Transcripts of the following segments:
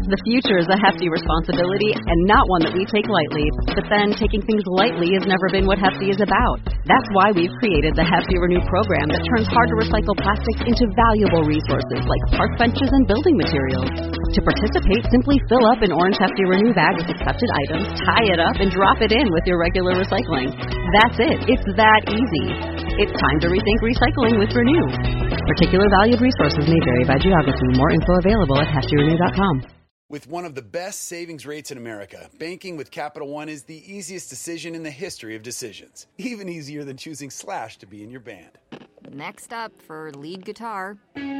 The future is a hefty responsibility and not one that we take lightly. But then taking things lightly has never been what Hefty is about. That's why we've created the Hefty Renew program that turns hard-to-recycle plastics into valuable resources like park benches and building materials. To participate, simply fill up an orange Hefty Renew bag with accepted items, tie it up, and drop it in with your regular recycling. That's it. It's that easy. It's time to rethink recycling with Renew. Particular valued resources may vary by geography. More info available at heftyrenew.com. With one of the best savings rates in America, banking with Capital One is the easiest decision in the history of decisions. Even easier than choosing Slash to be in your band. Next up for lead guitar.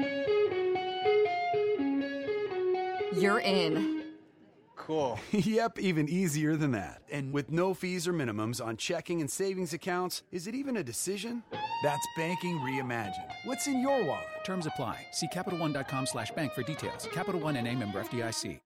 You're in. Cool. Yep, even easier than that. And with no fees or minimums on checking and savings accounts, is it even a decision? That's banking reimagined. What's in your wallet? Terms apply. See CapitalOne.com/bank for details. Capital One N.A. member FDIC.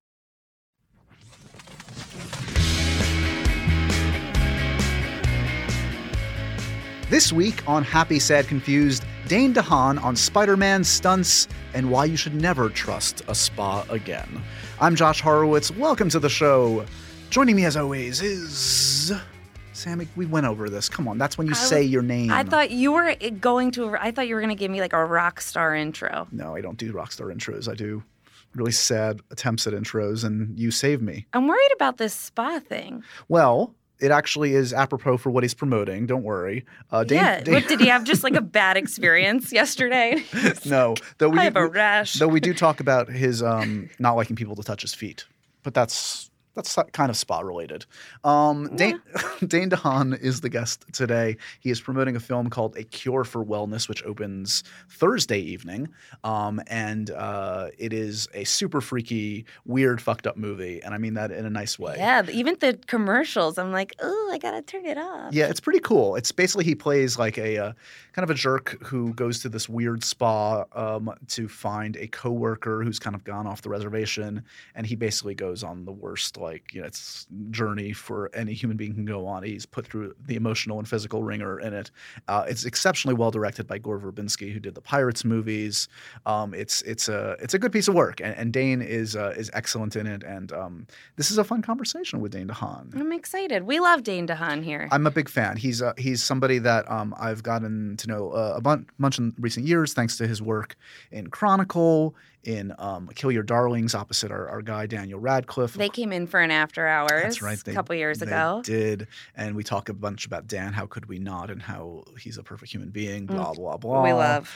This week on Happy, Sad, Confused, Dane DeHaan on Spider-Man stunts and why you should never trust a spa again. I'm Josh Horowitz. Welcome to the show. Joining me as always is... Sammy, we went over this. Come on, that's when you say your name. I thought you were going to give me like a rock star intro. No, I don't do rock star intros. I do really sad attempts at intros, and you saved me. I'm worried about this spa thing. Well, it actually is apropos for what he's promoting. Don't worry. Dane, did he have just like a bad experience yesterday? No. I have a rash. Though we do talk about his not liking people to touch his feet. But that's kind of spa related. Dane DeHaan is the guest today. He is promoting a film called A Cure for Wellness, which opens Thursday evening. And it is a super freaky, weird, fucked up movie. And I mean that in a nice way. Yeah, even the commercials, I'm like, oh, I got to turn it off. Yeah, it's pretty cool. It's basically he plays like a kind of a jerk who goes to this weird spa to find a coworker who's kind of gone off the reservation. And he basically goes on the worst it's journey for any human being can go on. He's put through the emotional and physical ringer in it. It's exceptionally well directed by Gore Verbinski, who did the Pirates movies. It's a good piece of work, and Dane is excellent in it. And this is a fun conversation with Dane DeHaan. I'm excited. We love Dane DeHaan here. I'm a big fan. He's somebody that I've gotten to know a bunch in recent years, thanks to his work in Chronicle, in Kill Your Darlings, opposite our guy Daniel Radcliffe. They came in for an after hours. That's right. A couple years ago. They did, and we talk a bunch about Dan. How could we not? And how he's a perfect human being. Blah blah blah. We love.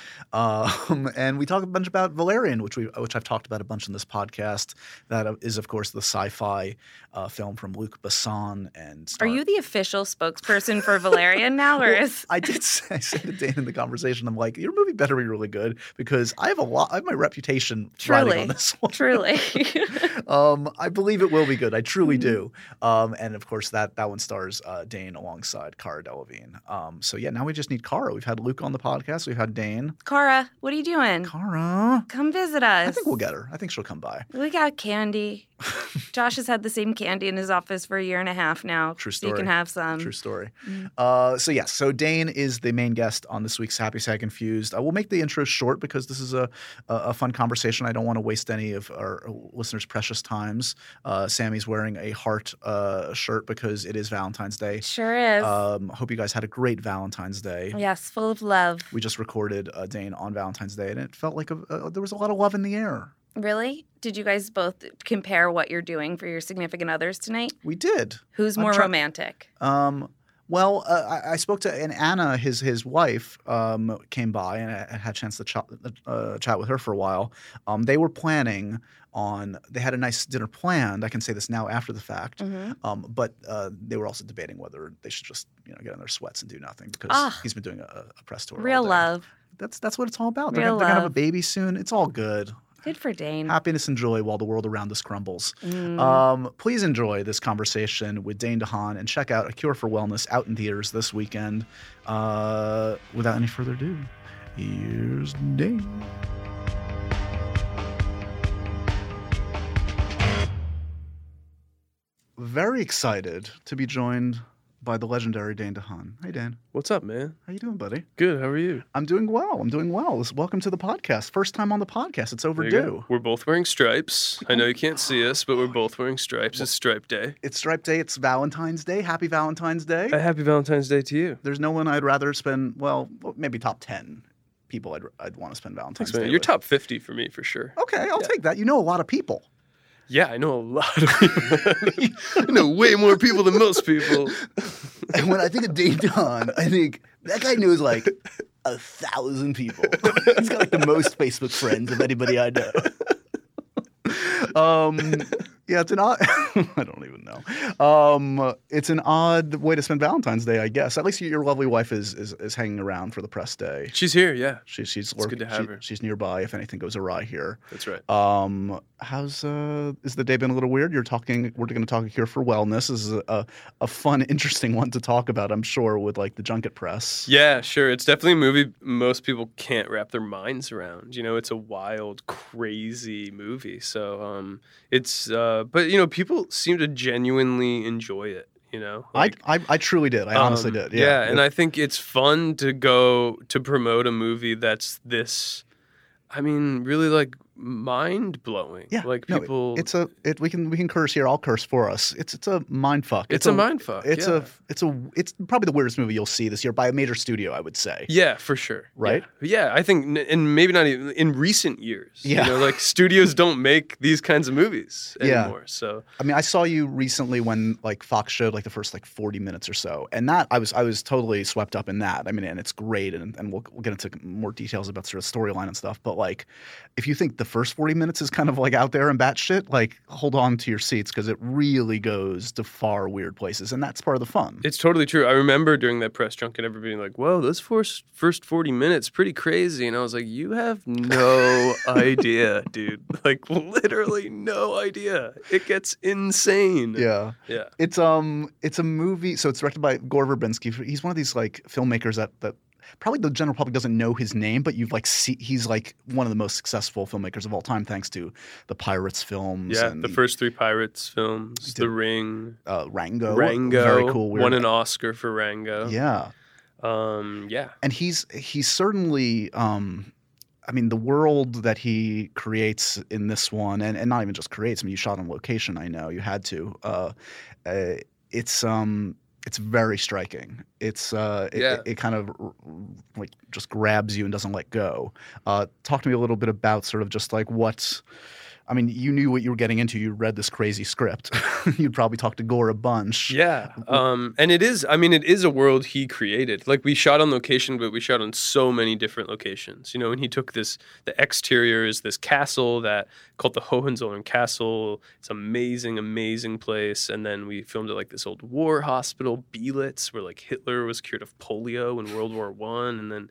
And we talk a bunch about Valerian, which I've talked about a bunch in this podcast. That is, of course, the sci-fi film from Luc Besson. Are you the official spokesperson for Valerian now, or is? I said to Dane in the conversation, I'm like, your movie better be really good because I have my reputation riding on this one. Truly. I believe it will be good. I truly do. And of course, that one stars Dane alongside Cara Delevingne. So yeah, now we just need Cara. We've had Luke on the podcast. We've had Dane. Cara, what are you doing? Cara. Come visit us. I think we'll get her. I think she'll come by. We got candy. Josh has had the same candy in his office for a year and a half now. True story. So you can have some. True story. So Dane is the main guest on this week's Happy, Sad, Confused. I will make the intro short because this is a fun conversation. I don't want to waste any of our listeners' precious times. Sammy's wearing a heart shirt because it is Valentine's Day. Sure is. Hope you guys had a great Valentine's Day. Yes, full of love. We just recorded Dane on Valentine's Day, and it felt like there was a lot of love in the air. Really? Did you guys both compare what you're doing for your significant others tonight? We did. Who's more romantic? Well, I spoke to Anna, his wife, came by, and I had a chance to chat with her for a while. They were planning on – they had a nice dinner planned. I can say this now after the fact. Mm-hmm. But they were also debating whether they should just get in their sweats and do nothing because he's been doing a press tour. Real love. That's what it's all about. They're going to have a baby soon. It's all good. Good for Dane. Happiness and joy while the world around us crumbles. Please enjoy this conversation with Dane DeHaan and check out A Cure for Wellness out in theaters this weekend. Without any further ado, here's Dane. Very excited to be joined by the legendary Dane DeHaan. Hey, Dan. What's up, man? How you doing, buddy? Good. How are you? I'm doing well. Welcome to the podcast. First time on the podcast. It's There you overdue. go. We're both wearing stripes. I know you can't see us, but we're both wearing stripes. It's Stripe Day. It's Stripe Day. It's Valentine's Day. Happy Valentine's Day. Happy Valentine's Day to you. There's no one I'd rather spend, well, maybe top 10 people I'd want to spend Valentine's Thanks, man. Day You're with. top 50 for me, for sure. Okay, I'll take that. You know a lot of people. Yeah, I know a lot of people. I know way more people than most people. And when I think of Dane DeHaan, I think that guy knows like 1,000 people. He's got like the most Facebook friends of anybody I know. Yeah, it's an odd. I don't even know. It's an odd way to spend Valentine's Day, I guess. At least your lovely wife is hanging around for the press day. She's here, yeah. She's good to have her. She's nearby if anything goes awry here. That's right. How's is the day been a little weird? We're going to talk here for wellness. This is a fun, interesting one to talk about, I'm sure, with like the junket press. Yeah, sure. It's definitely a movie most people can't wrap their minds around. You know, it's a wild, crazy movie. So it's but you know, people seem to genuinely enjoy it. You know, like, I truly did. I honestly did. Yeah, and I think it's fun to go to promote a movie that's this. I mean, really like mind blowing. Yeah, like no, people. we can curse here. I'll curse for us. It's a mind fuck. It's a mind fuck. It's yeah. it's probably the weirdest movie you'll see this year by a major studio, I would say. Yeah, for sure. Right? Yeah, I think, and maybe not even in recent years. Yeah. You know, like studios don't make these kinds of movies Yeah. anymore. So I mean, I saw you recently when like Fox showed like the first like 40 minutes or so, and that I was totally swept up in that. I mean, and it's great, and we'll get into more details about sort of storyline and stuff. But like, if you think the first 40 minutes is kind of like out there and batshit, like hold on to your seats because it really goes to far weird places, and that's part of the fun. it's totally true. I remember during that press junket, everybody being like, "Whoa, those first 40 minutes, pretty crazy," and I was like, "You have no idea, dude. Like literally no idea. It gets insane." Yeah. Yeah. It's a movie. So it's directed by Gore Verbinski. He's one of these like filmmakers that probably the general public doesn't know his name, but you've like he's like one of the most successful filmmakers of all time, thanks to the Pirates films. Yeah, and the first 3 Pirates films, The Ring, Rango. Rango, very cool. Weird. won an Oscar for Rango. Yeah. Yeah. And he's certainly. I mean, the world that he creates in this one, and not even just creates. I mean, you shot on location. I know you had to. It's very striking. It kind of like just grabs you and doesn't let go. Talk to me a little bit about sort of just like what. I mean, you knew what you were getting into. You read this crazy script. You'd probably talk to Gore a bunch. Yeah. And it is a world he created. Like we shot on location, but we shot on so many different locations. You know, and he took the exterior is this castle called the Hohenzollern Castle. It's amazing, amazing place. And then we filmed at like this old war hospital, Belitz, where like Hitler was cured of polio in World War I. And then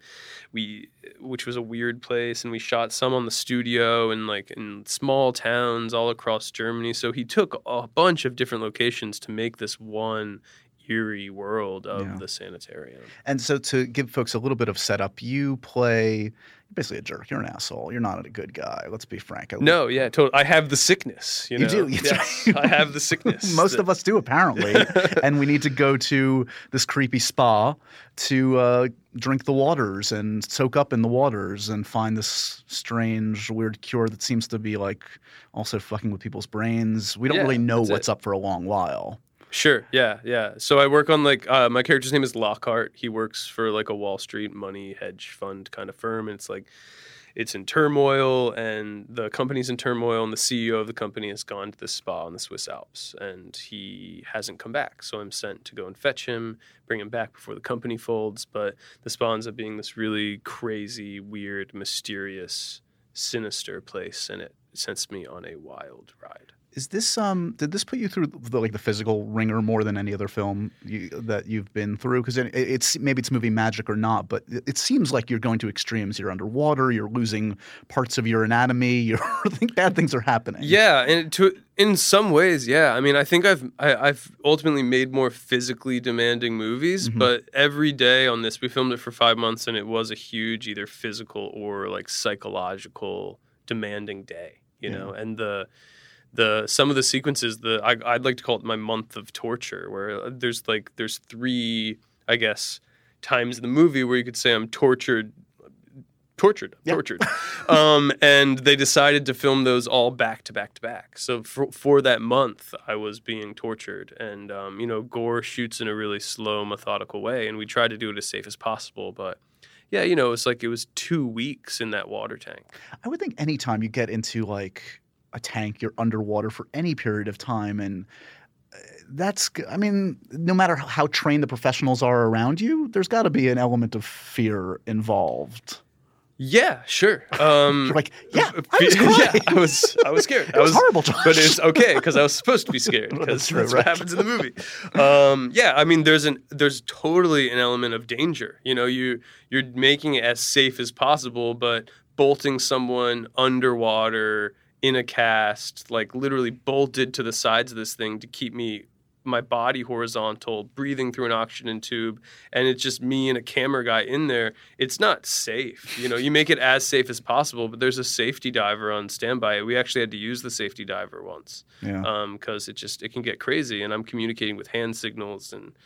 which was a weird place. And we shot some on the studio and like in small towns all across Germany. So he took a bunch of different locations to make this one eerie world of the sanitarium. And so to give folks a little bit of setup, you're basically a jerk. You're an asshole. You're not a good guy. Let's be frank. No, yeah, totally. I have the sickness. You know? do. Yes, I have the sickness. Most of us do, apparently. And we need to go to this creepy spa to drink the waters and soak up in the waters and find this strange, weird cure that seems to be like also fucking with people's brains. We don't really know what's up for a long while. Sure. Yeah. So I work on like my character's name is Lockhart. He works for like a Wall Street money hedge fund kind of firm. And it's in turmoil and the company's in turmoil and the CEO of the company has gone to the spa in the Swiss Alps and he hasn't come back. So I'm sent to go and fetch him, bring him back before the company folds. But the spa ends up being this really crazy, weird, mysterious, sinister place. And it sends me on a wild ride. Is this did this put you through the physical ringer more than any other film that you've been through? Because it's maybe it's movie magic or not, but it seems like you're going to extremes. You're underwater. You're losing parts of your anatomy. I think bad things are happening. Yeah, and in some ways, yeah. I mean, I think I've ultimately made more physically demanding movies, but every day on this, we filmed it for 5 months, and it was a huge either physical or like psychological demanding day. You know, and some of the sequences, I'd like to call it my month of torture, where there's 3, I guess, times in the movie where you could say I'm tortured. And they decided to film those all back to back to back. So for that month, I was being tortured. And, Gore shoots in a really slow, methodical way. And we tried to do it as safe as possible. But, yeah, it's like it was 2 weeks in that water tank. I would think anytime you get into, like, a tank, you're underwater for any period of time. And no matter how trained the professionals are around you, there's got to be an element of fear involved. Yeah, sure. You're like, I was crying. Yeah, I was scared. It was horrible, Josh. But it's okay because I was supposed to be scared because that's what happens in the movie. There's totally an element of danger. You're making it as safe as possible, but bolting someone underwater in a cast, like literally bolted to the sides of this thing to keep my body horizontal, breathing through an oxygen tube, and it's just me and a camera guy in there. It's not safe. You make it as safe as possible, but there's a safety diver on standby. We actually had to use the safety diver once because it can get crazy, and I'm communicating with hand signals, and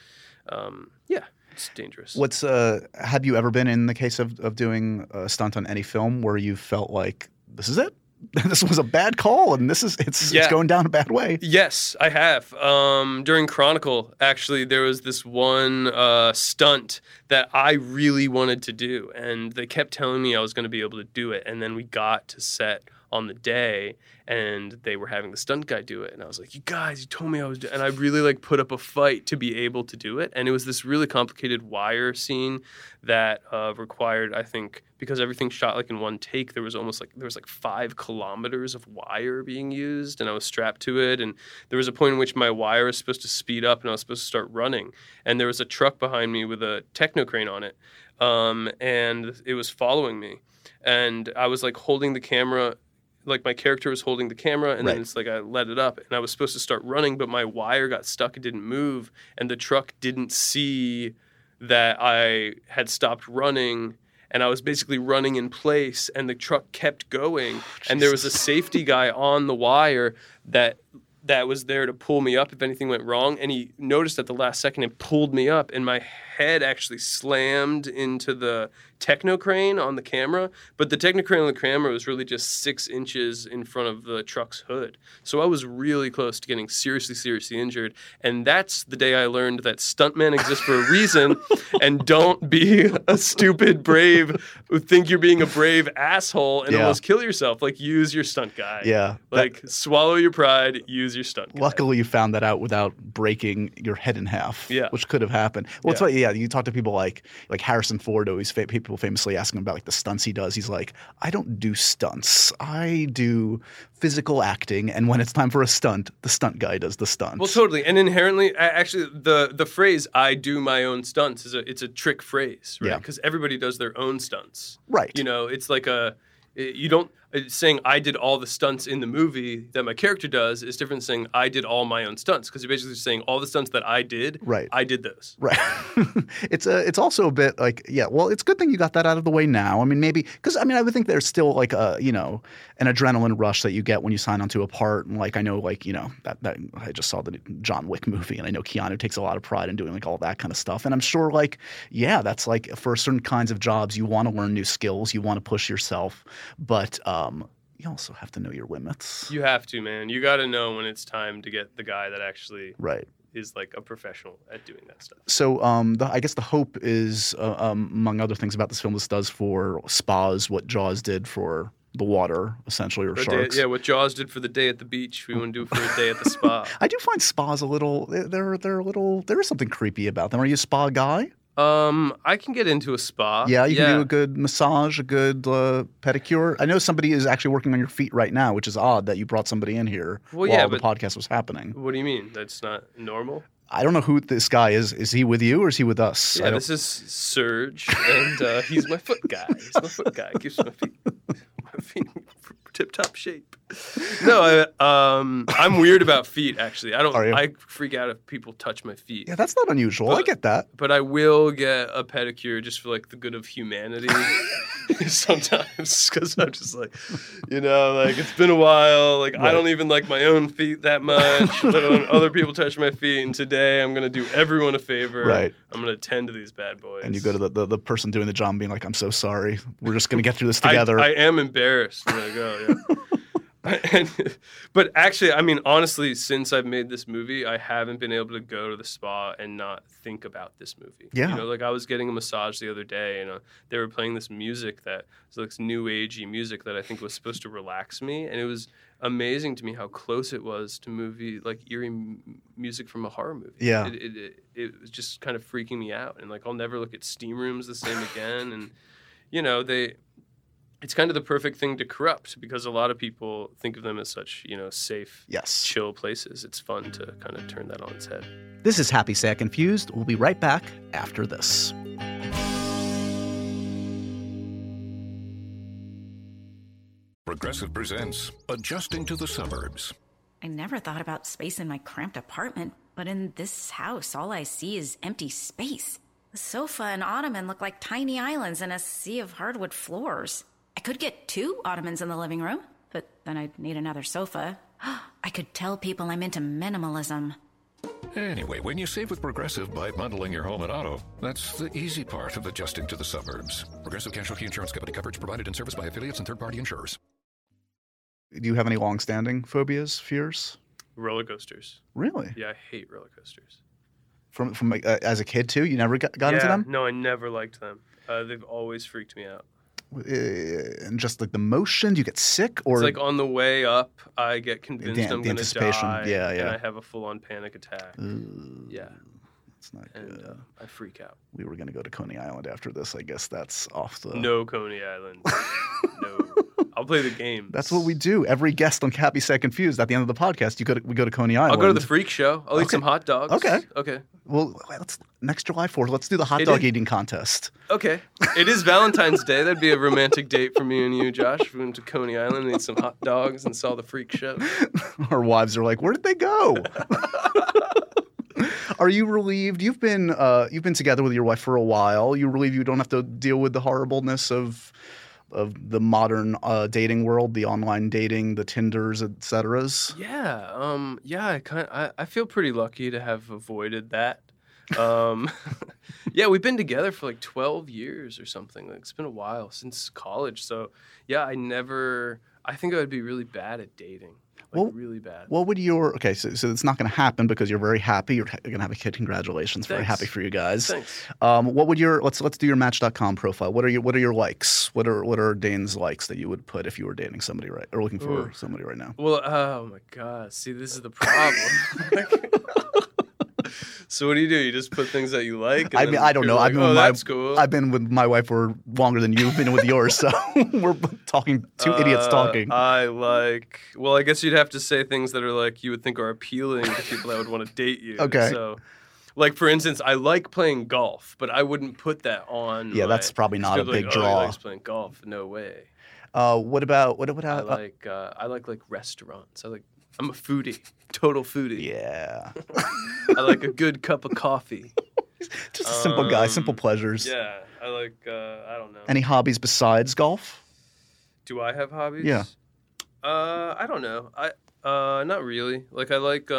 it's dangerous. Have you ever been in the case of doing a stunt on any film where you felt like this is it? This was a bad call, and it's going down a bad way. Yes, I have. During Chronicle, actually, there was this one stunt that I really wanted to do, and they kept telling me I was going to be able to do it, and then we got to set on the day, and they were having the stunt guy do it, and I was like, you guys, you told me I was and I really put up a fight to be able to do it, and it was this really complicated wire scene that required, I think, because everything shot in one take, there was 5 kilometers of wire being used, and I was strapped to it, and there was a point in which my wire was supposed to speed up, and I was supposed to start running, and there was a truck behind me with a techno crane on it, and it was following me, and I was holding the camera. My character was holding the camera, and then it's I let it up, and I was supposed to start running, but my wire got stuck and didn't move, and the truck didn't see that I had stopped running, and I was basically running in place, and the truck kept going, and there was a safety guy on the wire that was there to pull me up if anything went wrong, and he noticed at the last second and pulled me up, and my head actually slammed into the techno crane on the camera, but the techno crane on the camera was really just 6 inches in front of the truck's hood. So I was really close to getting seriously injured, and that's the day I learned that stuntmen exist for a reason, and don't be a stupid brave who think you're being a brave asshole and almost kill yourself. Use your stunt guy. Yeah. Swallow your pride, use your stunt guy. Luckily, you found that out without breaking your head in half, which could have happened. Well, it's you talk to people like Harrison Ford, always people famously ask him about the stunts he does. He's like, I don't do stunts. I do physical acting, and when it's time for a stunt, the stunt guy does the stunts. Well, totally. And inherently, actually, the phrase "I do my own stunts" it's a trick phrase, right? Because everybody does their own stunts, right? It's like you don't. Saying I did all the stunts in the movie that my character does is different than saying I did all my own stunts, because you're basically saying all the stunts that I did, I did those. Right. It's also a bit well, it's a good thing you got that out of the way now. I mean, maybe because I would think there's still an adrenaline rush that you get when you sign onto a part, and I know that I just saw the John Wick movie, and I know Keanu takes a lot of pride in doing all that kind of stuff, and I'm sure that's for certain kinds of jobs you want to learn new skills, you want to push yourself, but you also have to know your limits. You have to, man. You got to know when it's time to get the guy that actually is a professional at doing that stuff. So I guess the hope is, among other things about this film, this does for spas what Jaws did for the water, essentially, or sharks. What Jaws did for the day at the beach, we want to do for a day at the spa. I do find spas a little. There is something creepy about them. Are you a spa guy? I can get into a spa. Yeah, you can do a good massage, a good pedicure. I know somebody is actually working on your feet right now, which is odd that you brought somebody in here while the podcast was happening. What do you mean? That's not normal? I don't know who this guy is. Is he with you or is he with us? Yeah, this is Serge, and he's my foot guy. Keeps my feet in tip-top shape. No, I'm weird about feet, actually. I freak out if people touch my feet. Yeah, that's not unusual. I get that. But I will get a pedicure just for the good of humanity. sometimes because I'm just like, like it's been a while. Like I don't even like my own feet that much, let alone other people touch my feet. And today I'm gonna do everyone a favor. Right. I'm gonna tend to these bad boys. And you go to the person doing the job and being like, I'm so sorry. We're just gonna get through this together. I am embarrassed when I go. Yeah. But actually, I mean, honestly, since I've made this movie, I haven't been able to go to the spa and not think about this movie. Yeah. Like I was getting a massage the other day, and they were playing this music that was like this new agey music that I think was supposed to relax me, and it was amazing to me how close it was to movie like eerie music from a horror movie. Yeah. It was just kind of freaking me out, and like I'll never look at steam rooms the same again, and it's kind of the perfect thing to corrupt because a lot of people think of them as such, safe, chill places. It's fun to kind of turn that on its head. This is Happy Sad Confused. We'll be right back after this. Progressive presents Adjusting to the Suburbs. I never thought about space in my cramped apartment, but in this house, all I see is empty space. The sofa and ottoman look like tiny islands in a sea of hardwood floors. I could get 2 ottomans in the living room, but then I'd need another sofa. I could tell people I'm into minimalism. Anyway, when you save with Progressive by bundling your home and auto, that's the easy part of adjusting to the suburbs. Progressive Casualty Insurance Company, coverage provided and serviced by affiliates and third-party insurers. Do you have any long-standing phobias, fears? Roller coasters. Really? Yeah, I hate roller coasters. From as a kid too? You never got into them? No, I never liked them. They've always freaked me out. And just like the motion, do you get sick? Or it's like on the way up, I get convinced I'm going to die. Yeah. And I have a full-on panic attack. Yeah. It's not good. I freak out. We were going to go to Coney Island after this. I guess that's off the... No Coney Island. No. I'll play the game. That's what we do. Every guest on Happy Sad Confused, at the end of the podcast, we go to Coney Island. I'll go to the freak show. I'll eat some hot dogs. Okay. Well, next July 4th, let's do the hot dog eating contest. Okay. It is Valentine's Day. That'd be a romantic date for me and you, Josh. If we went to Coney Island and ate some hot dogs and saw the freak show. Our wives are like, where did they go? Are you relieved? You've been together with your wife for a while. You relieved you don't have to deal with the horribleness of the modern dating world, the online dating, the Tinders, et ceteras? Yeah. I feel pretty lucky to have avoided that. Yeah, we've been together for like 12 years or something. Like, it's been a while since college. So yeah, I think I would be really bad at dating. Really bad. What would so it's not going to happen because you're very happy. You're going to have a kid. Congratulations. Thanks. Very happy for you guys. Thanks. What would let's do your Match.com profile. What are your likes? What are Dane's likes that you would put if you were dating somebody or looking for somebody right now? Well, oh my God. See, this is the problem. So what do? You just put things that you like? I don't know. Like, that's cool. I've been with my wife for longer than you've been with yours, so we're talking two idiots talking. I guess you'd have to say things that are like you would think are appealing to people that would want to date you. Okay. So, like for instance, I like playing golf, but I wouldn't put that on. Yeah, that's probably not a big draw. He likes playing golf. No way. What about? I like restaurants. I'm a foodie, total foodie. Yeah. I like a good cup of coffee. Just a simple guy, simple pleasures. Yeah, I like, I don't know. Any hobbies besides golf? Do I have hobbies? Yeah. I don't know. Not really. Like, I like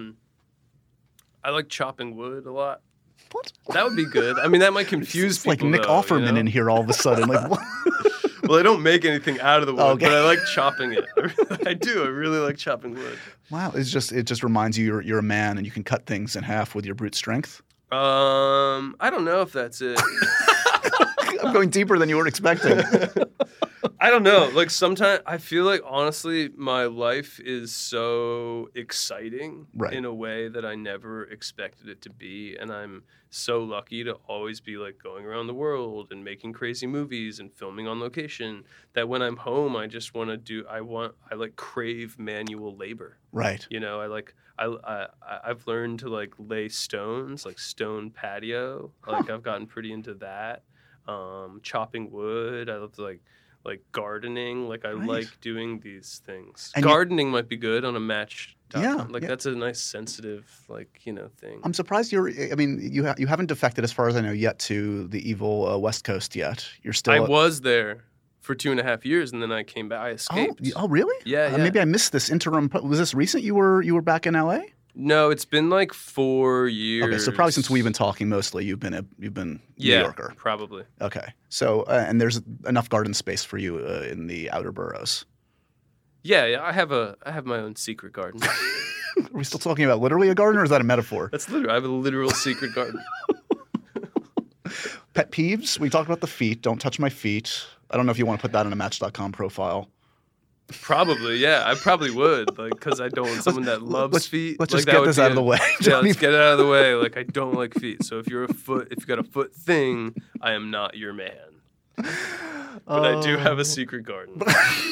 chopping wood a lot. What? That would be good. I mean, that might confuse it's people. Like Nick Offerman in here all of a sudden. Like, what? Well, I don't make anything out of the wood, but I like chopping it. I do. I really like chopping wood. Wow, it just reminds you you're a man and you can cut things in half with your brute strength. I don't know if that's it. I'm going deeper than you were expecting. I don't know. Like sometimes I feel like honestly my life is so exciting in a way that I never expected it to be, and I'm so lucky to always be like going around the world and making crazy movies and filming on location that when I'm home I just want to I like crave manual labor. Right. You know, I've learned to like lay stones, like stone patio. Like I've gotten pretty into that. Chopping wood. I love to like gardening. Like I like doing these things. And gardening might be good on a Match Yeah, Like yeah. that's a nice sensitive thing. I'm surprised I mean, you haven't defected, as far as I know, yet to the evil West Coast yet. You're still. I was there for 2.5 years, and then I came back. I escaped. Oh, really? Yeah, yeah. Maybe I missed this interim. Was this recent? You were back in LA? No, it's been like 4 years. Okay, so probably since we've been talking, mostly you've been New Yorker. Probably. Okay, so and there's enough garden space for you in the outer boroughs. Yeah, I have my own secret garden. Are we still talking about literally a garden, or is that a metaphor? That's literal. I have a literal secret garden. Pet peeves? We talked about the feet. Don't touch my feet. I don't know if you want to put that in a Match.com profile. Probably, yeah. I probably would, because I don't want someone that loves feet. Let's just get this out of the way. Yeah, let's get it out of the way. Like, I don't like feet. So if you got a foot thing, I am not your man. But I do have a secret garden.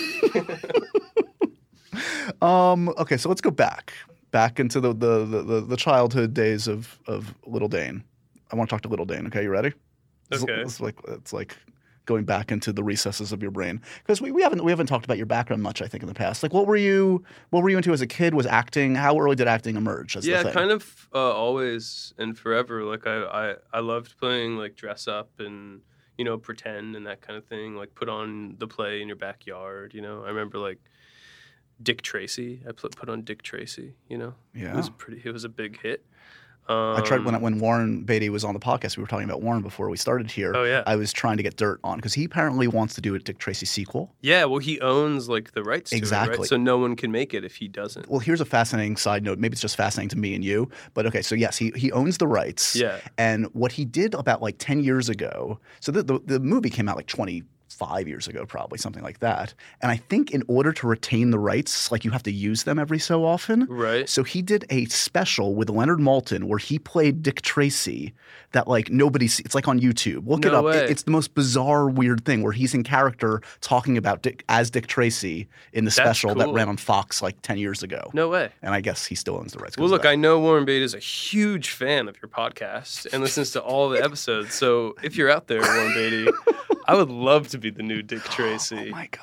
Okay, so let's go back into the childhood days of Little Dane. I want to talk to Little Dane. Okay, you ready? Okay. It's like going back into the recesses of your brain, because we haven't talked about your background much, I think, in the past. Like, what were you into as a kid? Was acting? How early did acting emerge as the thing? Kind of always and forever. Like I loved playing like dress up and pretend and that kind of thing. Like put on the play in your backyard. I remember like Dick Tracy. I put on Dick Tracy. Yeah, it was a big hit. I tried when Warren Beatty was on the podcast. We were talking about Warren before we started here. Oh yeah. I was trying to get dirt on, because he apparently wants to do a Dick Tracy sequel. Yeah, well, he owns like the rights to it, right? So no one can make it if he doesn't. Well, here's a fascinating side note. Maybe it's just fascinating to me and you, but okay. So yes, he owns the rights. Yeah. And what he did about like 10 years ago. So the movie came out like 25 years ago, probably something like that. And I think in order to retain the rights, like you have to use them every so often. Right. So he did a special with Leonard Maltin where he played Dick Tracy that like nobody sees. It's like on YouTube. Look it up. It's the most bizarre, weird thing where he's in character talking about Dick Tracy in the special that ran on Fox like 10 years ago. No way. And I guess he still owns the rights. Well, look, I know Warren Beatty is a huge fan of your podcast and listens to all the episodes. So if you're out there, Warren Beatty, I would love to be the new Dick Tracy. Oh my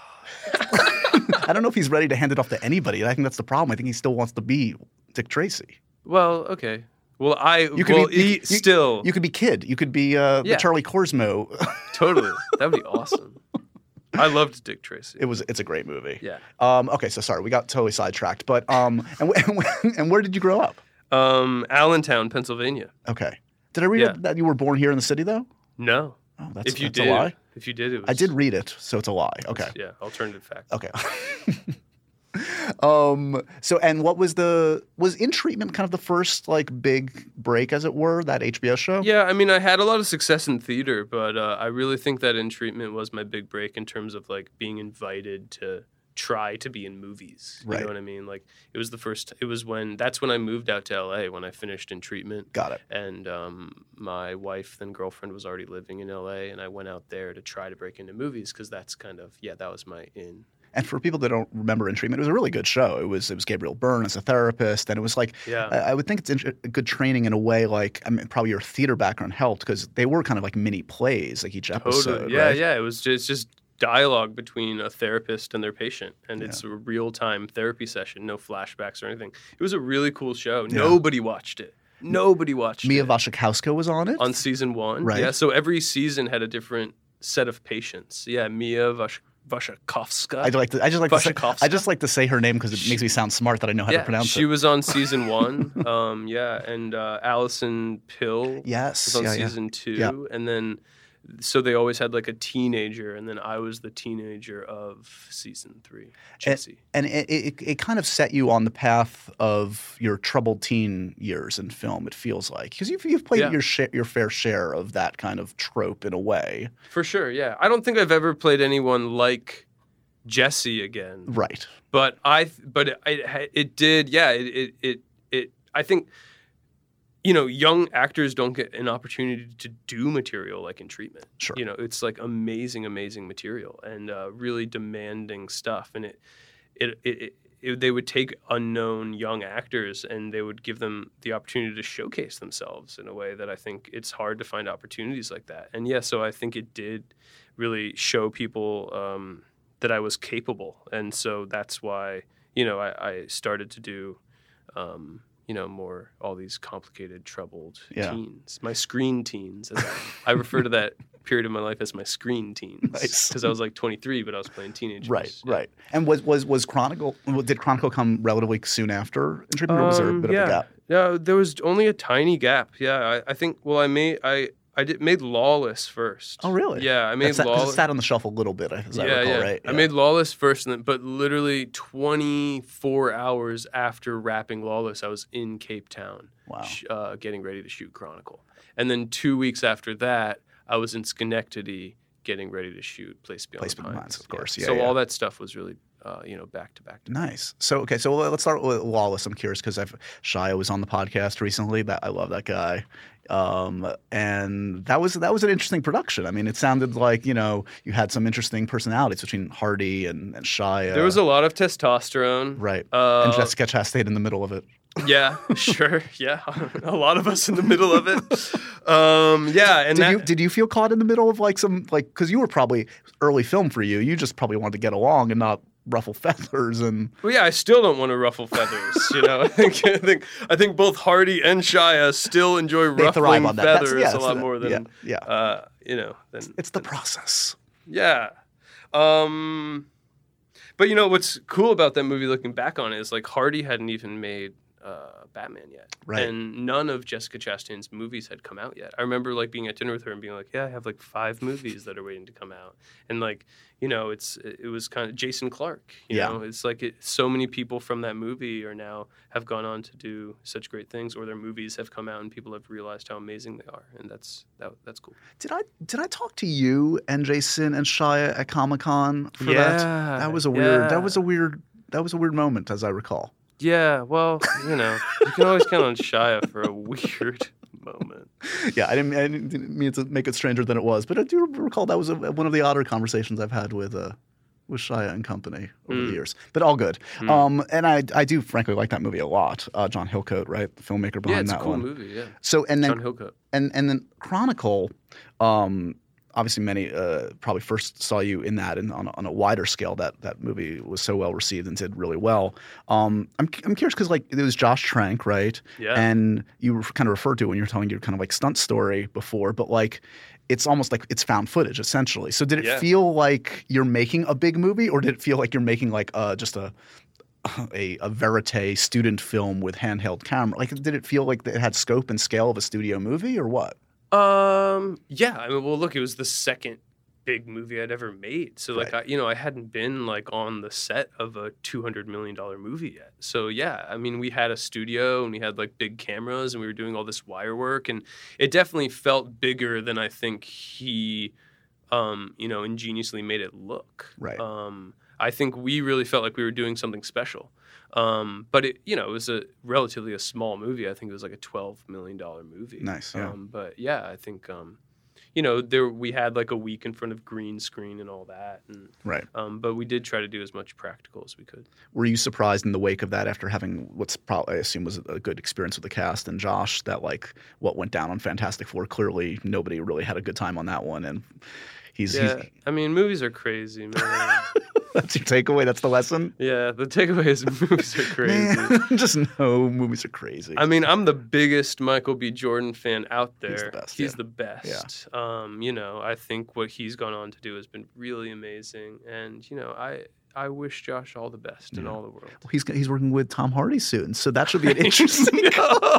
God. I don't know if he's ready to hand it off to anybody. I think that's the problem. I think he still wants to be Dick Tracy. Well, okay. Well, you could be Kid. You could be the Charlie Korsmo. Totally. That would be awesome. I loved Dick Tracy. It's a great movie. Yeah. Okay, so sorry, we got totally sidetracked. But and where did you grow up? Allentown, Pennsylvania. Okay. Did I read that you were born here in the city though? No. Oh, that's a lie. If you did, it was. I did read it, so it's a lie. Okay. Yeah, alternative fact. Okay. So, and what was In Treatment kind of the first like big break, as it were, that HBO show? Yeah, I mean, I had a lot of success in theater, but I really think that In Treatment was my big break in terms of like being invited to try to be in movies. You know what I mean? Like that's when I moved out to LA, when I finished In Treatment. Got it. And my wife, then girlfriend, was already living in LA, and I went out there to try to break into movies, because that's kind of, that was my in. And for people that don't remember In Treatment, it was a really good show. It was Gabriel Byrne as a therapist, and it was like, I would think it's good training in a way. Like, I mean, probably your theater background helped, because they were kind of like mini plays, like each episode. Totally. Yeah, right? Yeah. It's just dialogue between a therapist and their patient, and it's a real-time therapy session, no flashbacks or anything. It was a really cool show. Yeah. Nobody watched it. Mia Wasikowska was on it? On season 1. Right. Yeah, so every season had a different set of patients. Yeah, Mia Wasikowska. I just like to say her name because it makes me sound smart that I know how to pronounce it. She was on season 1. And Allison Pill was on season 2. And then, so they always had like a teenager, and then I was the teenager of season 3, Jesse. And it kind of set you on the path of your troubled teen years in film, it feels like. Because you've played your fair share of that kind of trope in a way. For sure, yeah. I don't think I've ever played anyone like Jesse again. Right. But it did, I think, young actors don't get an opportunity to do material like In Treatment. Sure. It's like amazing material and really demanding stuff. And they would take unknown young actors and they would give them the opportunity to showcase themselves in a way that I think it's hard to find opportunities like that. And so I think it did really show people that I was capable. And so that's why, I started to do you know, more all these complicated, troubled Yeah. teens. My screen teens. As I refer to that period of my life as my screen teens. Nice. Because I was like 23, but I was playing teenagers. Right. And was Chronicle? Did Chronicle come relatively soon after In Treatment, or was there a bit of a gap? Yeah, there was only a tiny gap. Yeah, I think. Well, I made Lawless first. Oh, really? Yeah, I made Lawless. It sat on the shelf a little bit, as I recall, right? I made Lawless first, but literally 24 hours after wrapping Lawless, I was in Cape Town. Wow. Getting ready to shoot Chronicle. And then 2 weeks after that, I was in Schenectady getting ready to shoot Place Beyond the Pines. Of course. Yeah. So all that stuff was really, back to back. Nice. So let's start with Lawless. I'm curious because Shia was on the podcast recently. I love that guy. And that was an interesting production. I mean, it sounded like, you had some interesting personalities between Hardy and Shia. There was a lot of testosterone. Right. And Jessica Chastain in the middle of it. Yeah, sure. Yeah. A lot of us in the middle of it. And did you feel caught in the middle of because you were probably early film for you. You just probably wanted to get along and not ruffle feathers and. Well, yeah, I still don't want to ruffle feathers. I think both Hardy and Shia still enjoy ruffling feathers a lot more than It's the process. Yeah. But what's cool about that movie looking back on it is like Hardy hadn't even made Batman yet. Right. And none of Jessica Chastain's movies had come out yet. I remember being at dinner with her and being like, yeah, I have 5 movies that are waiting to come out. And it was kind of Jason Clarke. You know, it's so many people from that movie have gone on to do such great things, or their movies have come out and people have realized how amazing they are. And that's cool. Did I talk to you and Jason and Shia at Comic-Con for that? That was a weird moment, as I recall. Yeah, well, you can always count on Shia for a weird moment. Yeah, I didn't mean to make it stranger than it was, but I do recall that was one of the odder conversations I've had with Shia and company over the years. But all good. And I do frankly like that movie a lot. John Hillcoat, right, the filmmaker behind that one. Yeah, it's a cool movie. Yeah. So and then John Hillcoat. And then Chronicle. Obviously, many probably first saw you in that, and on a wider scale, that movie was so well received and did really well. I'm curious because it was Josh Trank, right? Yeah. And you were kind of referred to when you were telling your kind of stunt story before, but it's almost like it's found footage essentially. So did it feel like you're making a big movie, or did it feel like you're making just a verite student film with handheld camera? Did it feel like it had scope and scale of a studio movie, or what? Yeah. I mean, well, look, it was the second big movie I'd ever made. So, Right. I hadn't been on the set of a $200 million movie yet. So, yeah, I mean, we had a studio and we had big cameras and we were doing all this wire work, and it definitely felt bigger than I think he, ingeniously made it look. Right. I think we really felt like we were doing something special. But it was relatively a small movie. I think it was a $12 million movie. Nice. Yeah. But yeah, I think, we had a week in front of green screen and all that. And, Right. But we did try to do as much practical as we could. Were you surprised in the wake of that, after having what's probably, I assume, was a good experience with the cast and Josh, that what went down on Fantastic Four, clearly nobody really had a good time on that one, and I mean, movies are crazy, man. That's your takeaway? That's the lesson? Yeah, the takeaway is movies are crazy. Man, just know movies are crazy. I mean, I'm the biggest Michael B. Jordan fan out there. He's the best. He's the best. Yeah. I think what he's gone on to do has been really amazing. And, I wish Josh all the best in all the world. Well, he's working with Tom Hardy soon, so that should be an interesting.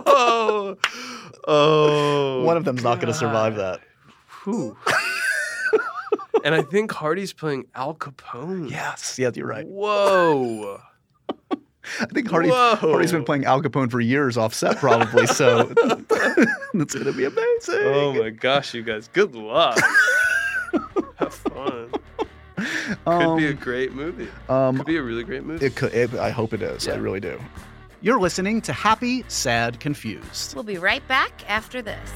One of them's not going to survive that. Whew. And I think Hardy's playing Al Capone. Yes, yeah, you're right. Whoa. I think Hardy's been playing Al Capone for years off set, probably. So that's going to be amazing. Oh my gosh, you guys! Good luck. Have fun. Could be a great movie. Could be a really great movie. It could. I hope it is. Yeah. I really do. You're listening to Happy, Sad, Confused. We'll be right back after this.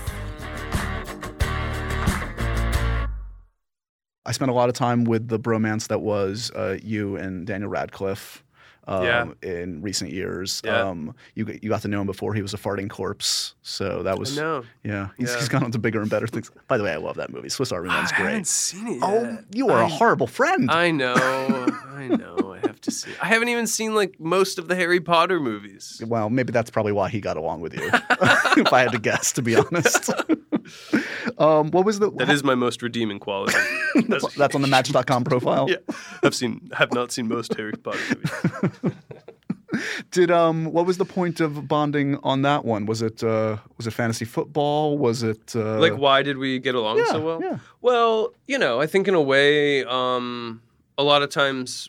I spent a lot of time with the bromance that was you and Daniel Radcliffe in recent years. Yeah. You got to know him before he was a farting corpse, so that was. I know. Yeah, he's gone on to bigger and better things. By the way, I love that movie. Swiss Army Man's great. I haven't seen it yet. Oh, you are a horrible friend. I know. I have love to see. I haven't even seen like most of the Harry Potter movies. Well, maybe that's probably why he got along with you. If I had to guess, to be honest. What was the? That is my most redeeming quality. That's on the Match.com profile. Yeah, have not seen most Harry Potter movies. What was the point of bonding on that one? Was it fantasy football? Was it like why did we get along so well? Yeah. Well, I think in a way, a lot of times,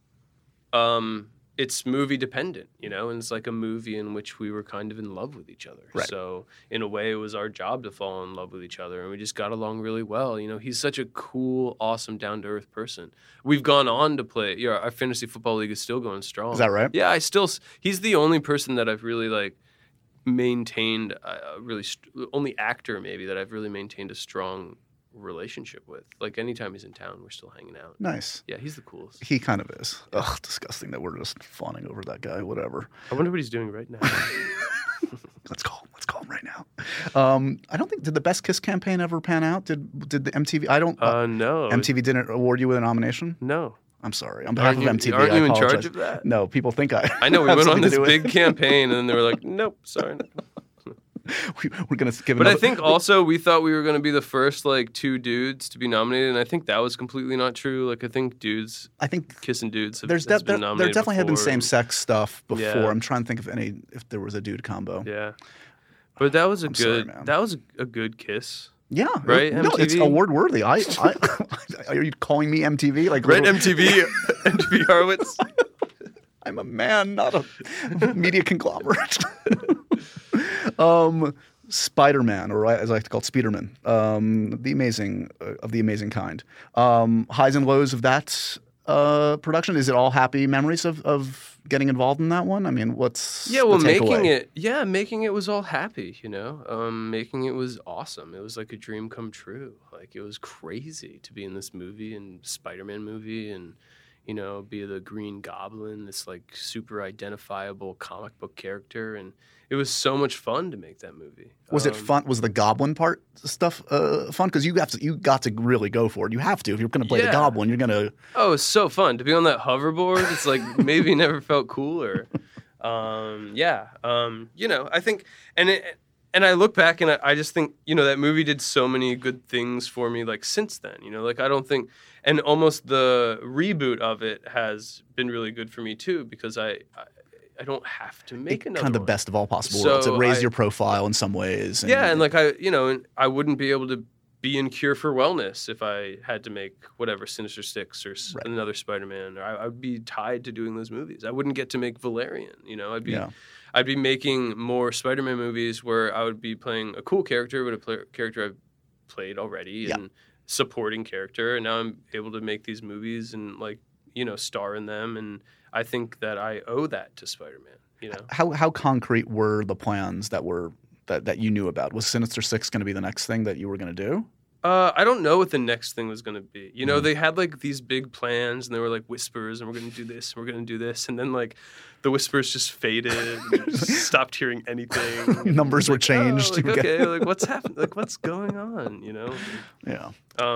it's movie dependent, and it's like a movie in which we were kind of in love with each other. Right. So in a way, it was our job to fall in love with each other, and we just got along really well. He's such a cool, awesome, down to earth person. We've gone on to play. Yeah, our fantasy football league is still going strong. Is that right? Yeah, he's the only person that I've really like maintained only actor maybe that I've really maintained a strong relationship with. Like anytime he's in town, we're still hanging out. Nice. Yeah, he's the coolest. He kind of is. Ugh, disgusting that we're just fawning over that guy. Whatever. I wonder what he's doing right now. Let's call him right now. I don't think, did the Best Kiss campaign ever pan out? Did the MTV? I don't. No. MTV didn't award you with a nomination? No. I'm sorry. On behalf of MTV, aren't I you in apologize. charge of that? No, people think I know we went on this big campaign, and then they were like, "Nope, sorry." We're gonna give. But I think also we thought we were going to be the first like two dudes to be nominated, and I think that was completely not true. Like I think kissing dudes have been nominated. There definitely had been before, same-sex stuff before. Yeah. I'm trying to think if there was a dude combo. Yeah, but that was sorry, a good kiss. Yeah, right. No, MTV? it's award worthy. I are you calling me MTV? Like right, MTV Horowitz. I'm a man, not a media conglomerate. Spider-Man, or as I like to call it, Spiderman, the amazing kind. Highs and lows of that production. Is it all happy memories of getting involved in that one? I mean, what's the takeaway? making it was all happy. Making it was awesome. It was like a dream come true. Like it was crazy to be in this movie and Spider-Man movie and. Be the Green Goblin, this like super identifiable comic book character, and it was so much fun to make that movie. Was it fun? Was the Goblin part stuff fun? Because you got to really go for it. You have to if you're going to play the Goblin. You're going to. Oh, it's so fun to be on that hoverboard. It's like maybe never felt cooler. I think and I look back and I just think, that movie did so many good things for me, like, since then, like, I don't think, and almost the reboot of it has been really good for me, too, because I don't have to make another kind of the one. best of all possible worlds. It raised your profile in some ways. And like, I wouldn't be able to be in Cure for Wellness if I had to make whatever Sinister Six or another Spider-Man, or I would be tied to doing those movies. I wouldn't get to make Valerian, I'd be making more Spider-Man movies where I would be playing a cool character, but a character I've played already, and supporting character. And now I'm able to make these movies and star in them. And I think that I owe that to Spider-Man. How concrete were the plans that you knew about? Was Sinister Six going to be the next thing that you were going to do? I don't know what the next thing was going to be. They had like these big plans, and they were like whispers, and we're going to do this, and we're going to do this, and then like the whispers just faded, and just stopped hearing anything. Numbers were changed. Okay, like what's happening? Like what's going on? Yeah.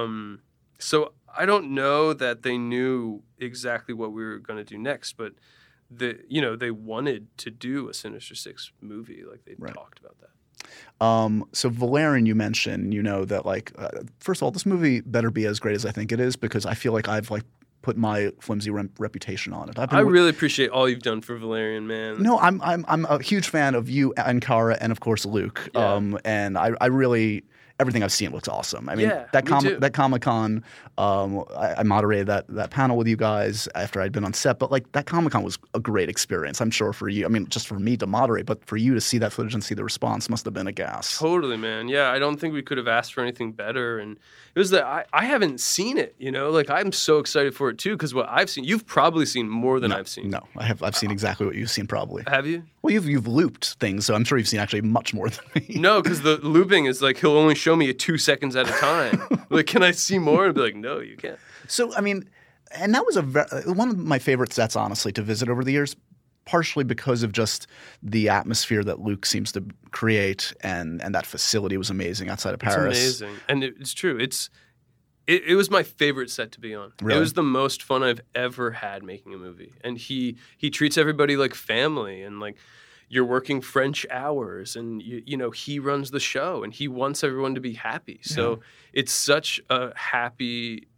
So I don't know that they knew exactly what we were going to do next, but they wanted to do a Sinister Six movie, like they talked about that. So Valerian, you mentioned, that like, first of all, this movie better be as great as I think it is, because I feel like I've like put my flimsy reputation on it. I really appreciate all you've done for Valerian, man. No, I'm a huge fan of you and Kara and of course Luke. Yeah. And I really. Everything I've seen looks awesome. I mean, that Comic-Con, I moderated that panel with you guys after I'd been on set, but like that Comic-Con was a great experience, I'm sure, for you. I mean, just for me to moderate, but for you to see that footage and see the response must have been a gas. Totally, man. Yeah, I don't think we could have asked for anything better. And it was that I haven't seen it, like I'm so excited for it too, because what I've seen, you've probably seen more than I've seen. No, I've seen exactly what you've seen probably. Have you? Well, you've looped things, so I'm sure you've seen actually much more than me. No, because the looping is like he'll only show me 2 seconds at a time. Like, can I see more? And be like, no, you can't. So, I mean, and that was one of my favorite sets, honestly, to visit over the years, partially because of just the atmosphere that Luke seems to create, and that facility was amazing outside of Paris. It's amazing. And it's true. It was my favorite set to be on. Really? It was the most fun I've ever had making a movie. And he treats everybody like family, and like you're working French hours, and you know he runs the show and he wants everyone to be happy. So it's such a happy,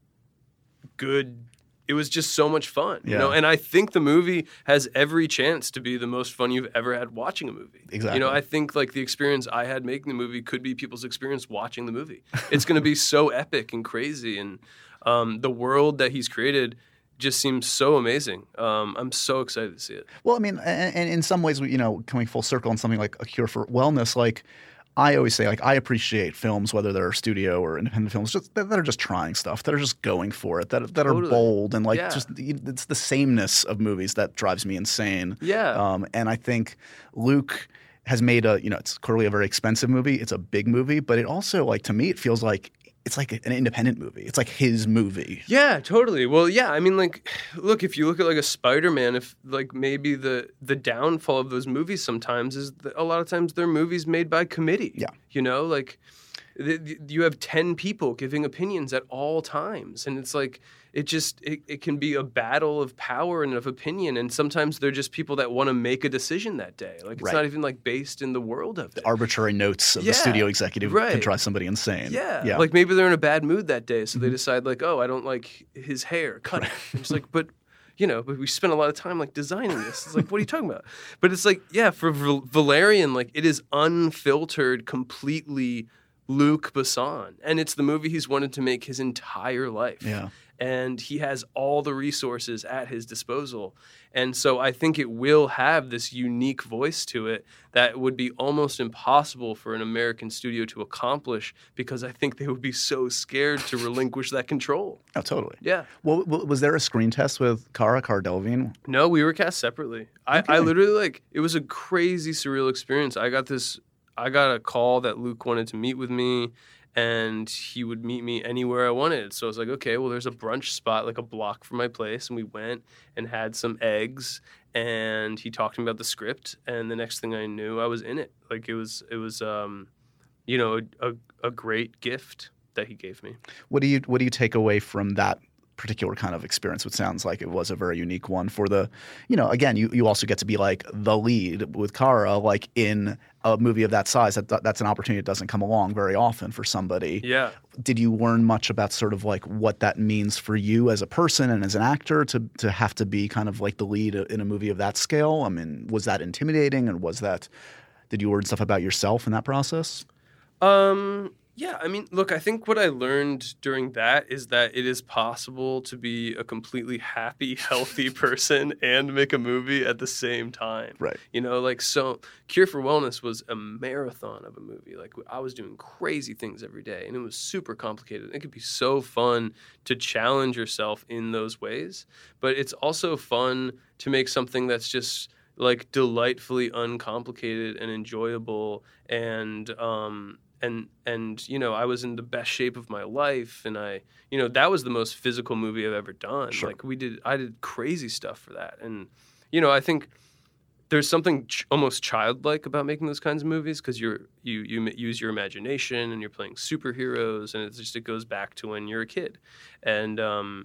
good. It was just so much fun, you know. And I think the movie has every chance to be the most fun you've ever had watching a movie. Exactly. You know, I think like the experience I had making the movie could be people's experience watching the movie. It's going to be so epic and crazy, and the world that he's created just seems so amazing. I'm so excited to see it. Well, I mean, and in some ways, you know, coming full circle on something like A Cure for Wellness, like I always say, like, I appreciate films, whether they're studio or independent films, just that are just trying stuff, that are just going for it, that are bold, and like just it's the sameness of movies that drives me insane. Yeah. And I think Luke has made it's clearly a very expensive movie. It's a big movie, but it also, like, to me, it feels like it's like an independent movie. It's like his movie. Yeah, totally. Well, yeah, I mean, like, look, if you look at like a Spider-Man, if like maybe the downfall of those movies sometimes is that a lot of times they're movies made by committee. Yeah. You know, like you have 10 people giving opinions at all times, and it's like it can be a battle of power and of opinion, and sometimes they're just people that want to make a decision that day. Like it's not even like based in the world of it. The arbitrary notes of the studio executive can drive somebody insane. Yeah. Like maybe they're in a bad mood that day, so they decide like, oh, I don't like his hair, cut it. It's like, but you know, but we spent a lot of time like designing this. It's like, what are you talking about? But it's like, yeah, for Valerian, like it is unfiltered, completely Luc Besson, and it's the movie he's wanted to make his entire life. Yeah. And he has all the resources at his disposal. And so I think it will have this unique voice to it that would be almost impossible for an American studio to accomplish, because I think they would be so scared to relinquish that control. Oh, totally. Yeah. Well, was there a screen test with Cara Delevingne? No, we were cast separately. I literally, like, it was a crazy, surreal experience. I got a call that Luke wanted to meet with me, and he would meet me anywhere I wanted. So I was like, okay, well, there's a brunch spot like a block from my place. And we went and had some eggs, and he talked to me about the script. And the next thing I knew, I was in it. Like it was you know, a great gift that he gave me. What do you take away from that particular kind of experience, which sounds like it was a very unique one for the, you know, again, you also get to be like the lead with Cara, like in a movie of that size. That's an opportunity that doesn't come along very often for somebody. Yeah. Did you learn much about sort of like what that means for you as a person and as an actor to have to be kind of like the lead in a movie of that scale? I mean, was that intimidating, and did you learn stuff about yourself in that process? Yeah, I mean, look, I think what I learned during that is that it is possible to be a completely happy, healthy person and make a movie at the same time. Right. You know, like, so Cure for Wellness was a marathon of a movie. Like, I was doing crazy things every day, and it was super complicated. It could be so fun to challenge yourself in those ways, but it's also fun to make something that's just like delightfully uncomplicated and enjoyable, and you know, I was in the best shape of my life, and that was the most physical movie I've ever done. Sure. Like I did crazy stuff for that, and you know, I think there's something almost childlike about making those kinds of movies, because you use your imagination and you're playing superheroes, and it goes back to when you're a kid, and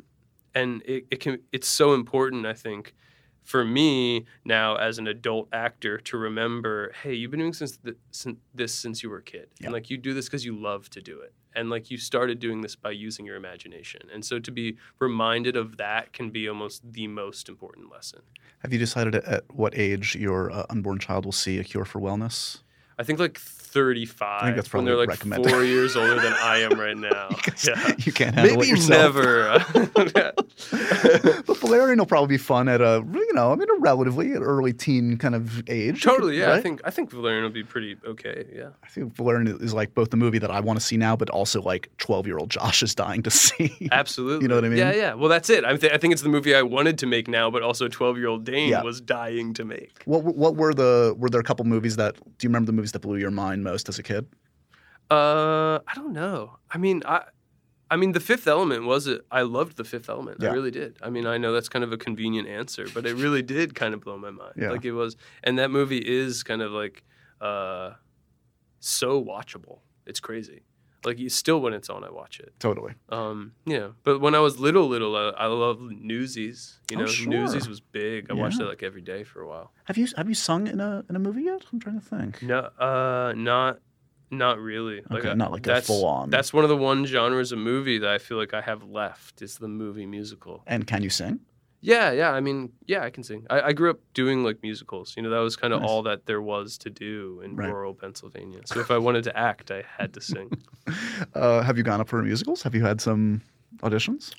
it's so important, I think, for me now as an adult actor to remember, hey, you've been doing this since you were a kid. Yeah. And like you do this because you love to do it. And like you started doing this by using your imagination. And so to be reminded of that can be almost the most important lesson. Have you decided at what age your unborn child will see A Cure for Wellness? I think like 35. I think that's probably when they're like recommended. 4 years older than I am right now. You can't handle it yourself. Maybe never. But Valerian will probably be fun at a relatively early teen kind of age. Totally, yeah. Right? I think Valerian will be pretty okay, yeah. I think Valerian is like both the movie that I want to see now, but also like 12-year-old Josh is dying to see. Absolutely. You know what I mean? Yeah. Well, that's it. I think it's the movie I wanted to make now, but also 12-year-old Dane was dying to make. What were there a couple movies do you remember the movies that blew your mind most as a kid? I don't know. I mean, The Fifth Element I loved The Fifth Element. Yeah. I really did. I mean, I know that's kind of a convenient answer, but it really did kind of blow my mind. Yeah. Like it was, and that movie is kind of like so watchable. It's crazy. Like still when it's on, I watch it. Totally. Yeah. But when I was little, I loved Newsies. You know, sure. Newsies was big. I watched Yeah. it like every day for a while. Have you sung in a movie yet? I'm trying to think. No, not really. Okay, not like a full on. That's one of the one genres of movie that I feel like I have left is the movie musical. And can you sing? Yeah. I mean, yeah, I can sing. I grew up doing like musicals. You know, that was kind of Nice. all that there was to do in Right. rural Pennsylvania. So if I wanted to act, I had to sing. Have you gone up for musicals? Have you had some auditions?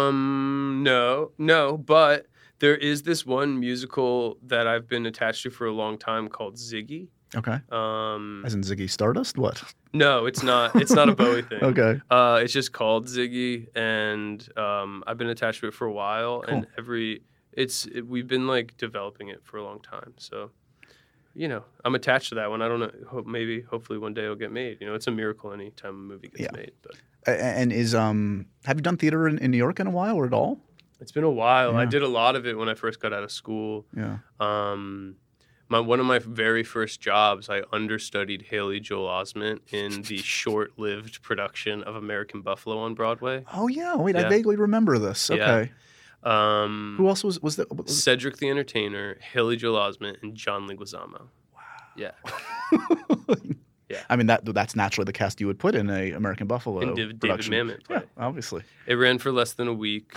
No, but there is this one musical that I've been attached to for a long time called Ziggy. Okay. As in Ziggy Stardust? What? No, it's not. It's not a Bowie thing. Okay. It's just called Ziggy, and I've been attached to it for a while. Cool. And we've been like developing it for a long time. So, you know, I'm attached to that one. I don't know. Hopefully, one day it'll get made. You know, it's a miracle any time a movie gets made. But And have you done theater in New York in a while or at all? it's been a while. Yeah. I did a lot of it when I first got out of school. Yeah. One of my very first jobs, I understudied Haley Joel Osment in the short-lived production of American Buffalo on Broadway. Oh yeah. Wait, Yeah. I vaguely remember this. Okay. Yeah. Who else was there? Cedric the Entertainer, Haley Joel Osment, and John Leguizamo. Wow. Yeah. I mean that's naturally the cast you would put in a American Buffalo And David production. Mamet play. Yeah, obviously. It ran for less than a week.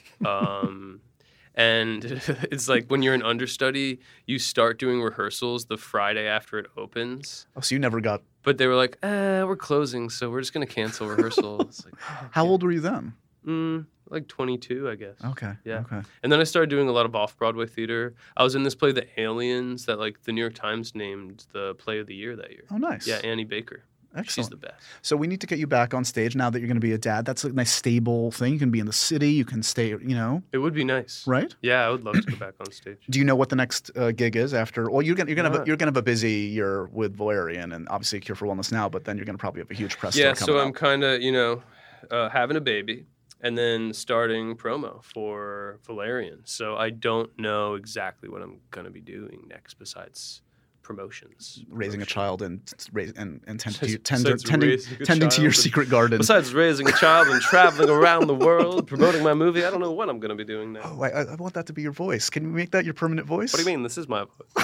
And it's like when you're an understudy, you start doing rehearsals the Friday after it opens. Oh, so you never got. But they were like, we're closing, so we're just going to cancel rehearsal. It's like, How old were you then? like 22, I guess. Okay. Yeah. Okay. And then I started doing a lot of off-Broadway theater. I was in this play, The Aliens, that like the New York Times named the play of the year that year. Oh, nice. Yeah, Annie Baker. Excellent. She's the best. So we need to get you back on stage now that you're going to be a dad. That's a nice stable thing. You can be in the city. You can stay, you know. It would be nice. Right? Yeah, I would love to go back on stage. Do you know what the next gig is after? Well, you're gonna have a busy year with Valerian and obviously Cure for Wellness now, but then you're gonna probably have a huge press tour coming so up. I'm kind of, having a baby and then starting promo for Valerian. So I don't know exactly what I'm going to be doing next besides promotions. Raising a child and tending Besides to raising a your child secret garden. Besides raising a child and traveling around the world, promoting my movie, I don't know what I'm going to be doing now. Oh, I want that to be your voice. Can you make that your permanent voice? What do you mean? This is my voice.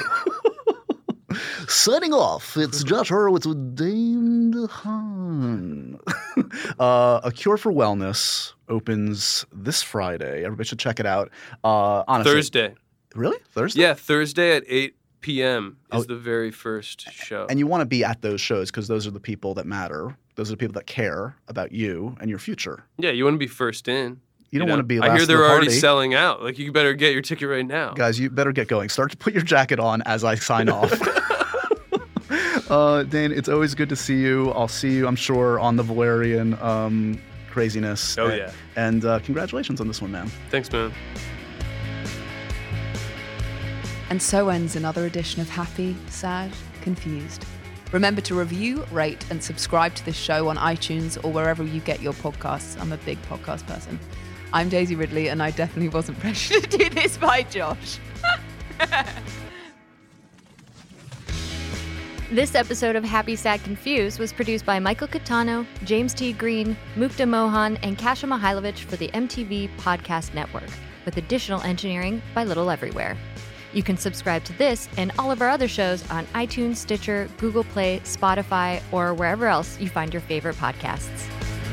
Signing off, it's Josh Horowitz with Dane DeHaan. A Cure for Wellness opens this Friday. Everybody should check it out. Honestly, Thursday. Really? Thursday? Yeah, Thursday at 8 p.m. is the very first show. And you want to be at those shows because those are the people that matter. Those are the people that care about you and your future. Yeah, you want to be first in. You don't want to be last I hear to the they're already party. selling out. Like, you better get your ticket right now. Guys, you better get going. Start to put your jacket on as I sign off. Dane, it's always good to see you. I'll see you, I'm sure, on the Valerian craziness. Oh, yeah. And congratulations on this one, man. Thanks, man. And so ends another edition of Happy, Sad, Confused. Remember to review, rate, and subscribe to this show on iTunes or wherever you get your podcasts. I'm a big podcast person. I'm Daisy Ridley, and I definitely wasn't pressured to do this by Josh. This episode of Happy, Sad, Confused was produced by Michael Catano, James T. Green, Mukta Mohan, and Kasia Mihailovich for the MTV Podcast Network, with additional engineering by Little Everywhere. You can subscribe to this and all of our other shows on iTunes, Stitcher, Google Play, Spotify, or wherever else you find your favorite podcasts.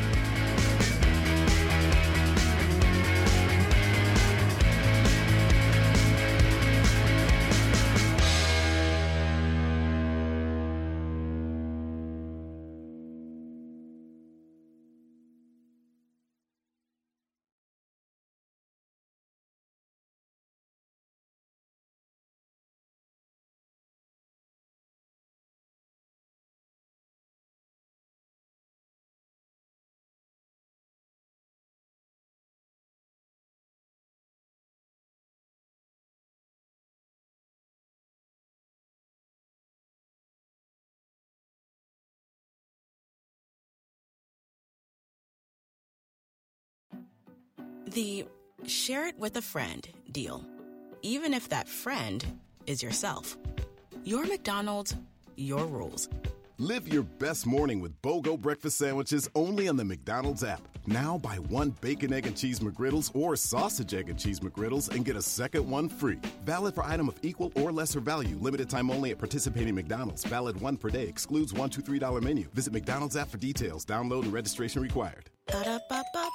The share it with a friend deal. Even if that friend is yourself. Your McDonald's, your rules. Live your best morning with BOGO breakfast sandwiches only on the McDonald's app. Now buy one bacon, egg, and cheese McGriddles or sausage, egg, and cheese McGriddles and get a second one free. Valid for item of equal or lesser value. Limited time only at participating McDonald's. Valid one per day. Excludes $1, $2, $3 menu. Visit McDonald's app for details. Download and registration required. Ba-da-ba-ba.